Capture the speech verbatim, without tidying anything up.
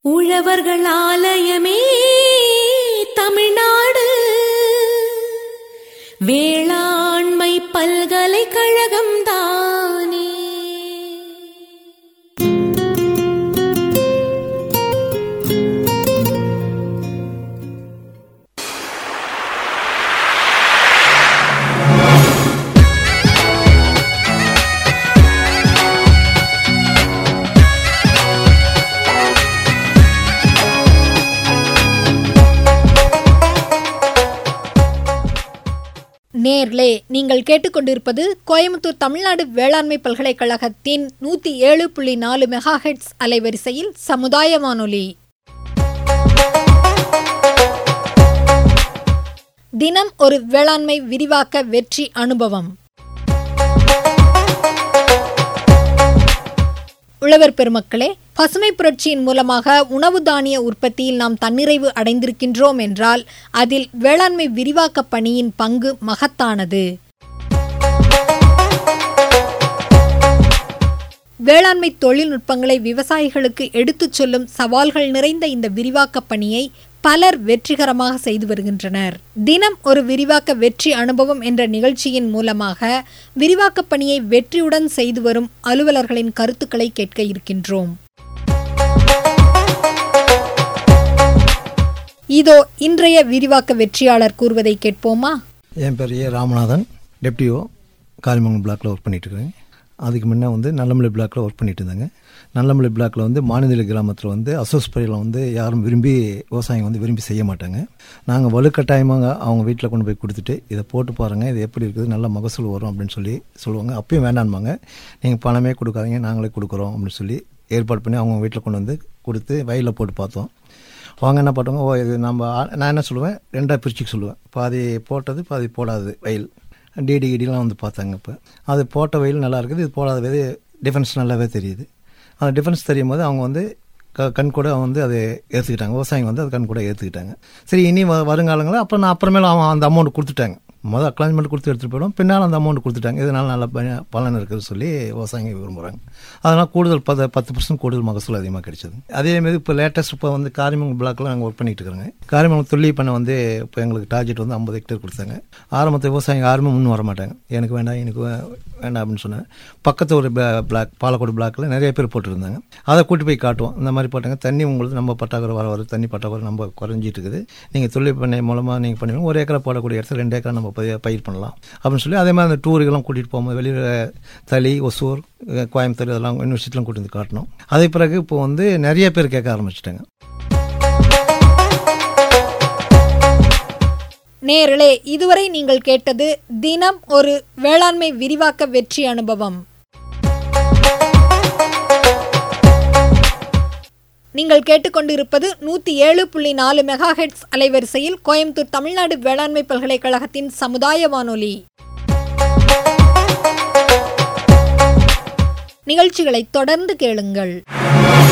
உழவர்கள் ஆலயமே தமிழ்நாடு வேளாண்மை பல்கலைக்கழகம் தானே. நேர்லே நீங்கள் கேட்டுக்கொண்டிருப்பது கோயம்புத்தூர் தமிழ்நாடு வேளாண்மை பல்கலைக்கழகத்தின் நூற்றி ஏழு புள்ளி நாலு மெகா ஹெர்ட்ஸ் அலைவரிசையில் சமுதாய வானொலி. தினம் ஒரு வேளாண்மை விரிவாக்க வெற்றி அனுபவம். உழவர் பெருமக்களே, பசுமை புரட்சியின் மூலமாக உணவு தானிய உற்பத்தியில் நாம் தன்னிறைவு அடைந்திருக்கின்றோம் என்றால் அதில் வேளாண்மை விரிவாக்க பணியின் பங்கு மகத்தானது. வேளாண்மை தொழில்நுட்பங்களை விவசாயிகளுக்கு எடுத்துச் சொல்லும் சவால்கள் நிறைந்த இந்த விரிவாக்க பணியை பலர் வெற்றிகரமாக செய்து வருகின்றனர். தினம் ஒரு விரிவாக்க வெற்றி அனுபவம் என்ற நிகழ்ச்சியின் மூலமாக விரிவாக்க பணியை வெற்றியுடன் செய்து வரும் அலுவலர்களின் கருத்துக்களை கேட்க இருக்கின்றோம். இதோ இன்றைய விரிவாக்க வெற்றியாளர் கூறுவதை கேட்போமா? என் பேர் ஏ ராமநாதன், டெப்டிஓ, காளிமங்கலம் பிளாக்ல ஒர்க் பண்ணிட்டு இருக்கிறேன். அதுக்கு முன்னே வந்து நல்லமலை பிளாக்ல ஒர்க் பண்ணிட்டு இருந்தாங்க. நல்லமலை பிளாக்ல வந்து மாநில கிராமத்தில் வந்து அசோஸ்பரையில் வந்து யாரும் விரும்பி விவசாயம் வந்து விரும்பி செய்ய மாட்டாங்க. நாங்கள் வலுக்கட்டாயமாக அவங்க வீட்டில் கொண்டு போய் கொடுத்துட்டு இதை போட்டு பாருங்கள், இது எப்படி இருக்குது, நல்ல மகசூல் வரும் அப்படின்னு சொல்லி சொல்லுவாங்க. அப்பயும் வேண்டான்பாங்க. நீங்கள் பணமே கொடுக்காதீங்க, நாங்களே கொடுக்குறோம் அப்படின்னு சொல்லி ஏற்பாடு பண்ணி அவங்க வீட்டில் கொண்டு வந்து கொடுத்து வயலில் போட்டு பார்த்தோம். அவங்க என்ன பண்ணுவாங்க, ஓ இது நம்ம நான் என்ன சொல்லுவேன், ரெண்டாக பிரிச்சுக்கு சொல்லுவேன். பாதி போட்டது பாதி போடாது வயல். டிடி கிடிலாம் வந்து பார்த்தாங்க. இப்போ அது போட்ட வயல் நல்லா இருக்குது, இது போடாத வயது டிஃபரன்ஸ் நல்லாவே தெரியுது. அந்த டிஃபரன்ஸ் தெரியும் போது அவங்க வந்து க கண் கூட வந்து அதை ஏற்றுக்கிட்டாங்க. விவசாயிங்க வந்து அது கண் கூட ஏற்றுக்கிட்டாங்க. சரி, இனி வ வருங்காலங்களில் அப்புறம் நான் அப்புறமேல அவன் அந்த அமௌண்ட் கொடுத்துட்டாங்க. முதல் அக்னாலஜ்மெண்ட் கொடுத்து எடுத்துகிட்டு போயிடும், பின்னால் அந்த அமௌண்ட் கொடுத்துட்டாங்க. இதனால் நல்ல பலன் இருக்குதுன்னு சொல்லி விவசாயிங்க விரும்புகிறாங்க. அதனால் கூடுதல் பத்து பத்து பர்சன்ட் கூடுதல் மகசூல் அதிகமாக கிடைச்சது. அதேமாதிரி இப்போ லேட்டஸ்ட் இப்போ வந்து காரிமங்கலம் பிளாக்கில் நாங்கள் ஒர்க் பண்ணிட்டு இருக்கிறோங்க. காரிமங்கலம் தொல்லி பண்ண வந்து இப்போ எங்களுக்கு டார்கெட் வந்து ஐம்பது ஹெக்டேர் கொடுத்தாங்க. ஆரம்பத்தை விவசாயிங்க யாருமே முன் வர மாட்டாங்க. எனக்கு வேண்டாம் எனக்கு வேண்டாம் அப்படின்னு சொன்னேன். பக்கத்து ஒரு பிளாக் பாலக்கோடு பிளாக்கில் நிறைய பேர் போட்டுருந்தாங்க. அதை கூட்டி போய் காட்டுவோம். இந்த மாதிரி போட்டாங்க, தண்ணி உங்களுக்கு நம்ம பட்டாக்குறை வர வர தண்ணி பட்டாக்குறை நம்ம குறைஞ்சிட்டு இருக்குது. நீங்கள் தொழில் பண்ணை மூலமாக நீங்கள் பண்ணுவீங்க, ஒரு ஏக்கரை போடக்கூடிய இடத்துல ரெண்டு ஏக்கரை நம்ம பயிர் பண்ணலாம் அப்படின்னு சொல்லி அதே மாதிரி அந்த டூருக்கெல்லாம் கூட்டிகிட்டு போகும்போது வெளியில் தளி, ஒசூர், கோயம்புத்தூர் இதெல்லாம் யூனிவர்சிட்டிலாம் கூட்டி வந்து காட்டணும். அதே பிறகு இப்போ வந்து நிறைய பேர் கேட்க ஆரம்பிச்சிட்டாங்க. நேயர்களே, இதுவரை நீங்கள் கேட்டது தினம் ஒரு வேளாண்மை விரிவாக்க வெற்றி அனுபவம். நீங்கள் கேட்டுக்கொண்டிருப்பது நூற்றி ஏழு புள்ளி நாலு மெகா ஹெர்ட்ஸ் அலைவரிசையில் கோயம்புத்தூர் தமிழ்நாடு வேளாண்மை பல்கலைக்கழகத்தின் சமுதாய வானொலி. நிகழ்ச்சிகளை தொடர்ந்து கேளுங்கள்.